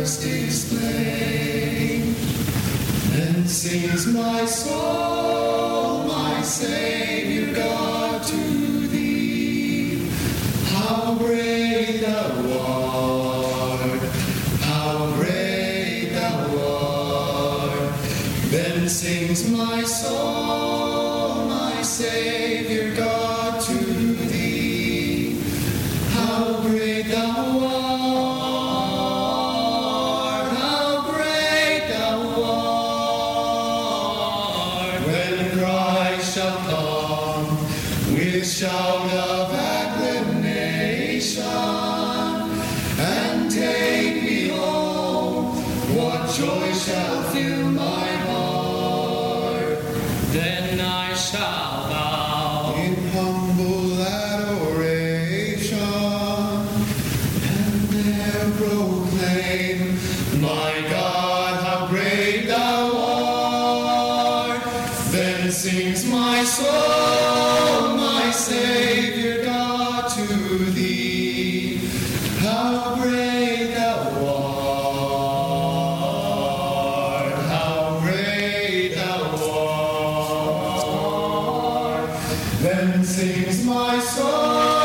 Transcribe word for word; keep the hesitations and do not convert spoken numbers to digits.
first display. Then sings my soul, my Savior God, to thee. How great thou art, how great thou art. Then sings my soul, my Savior God, to thee. How great thou art, how great thou art. When Christ shall come with shout of acclamation and take me home, what joy shall fill my heart. Then I shall bow In humble adoration and there proclaim, my God, how great thou art. Then sings my soul, my Savior God, to thee. How great thou art, how great thou art. Then sings my soul,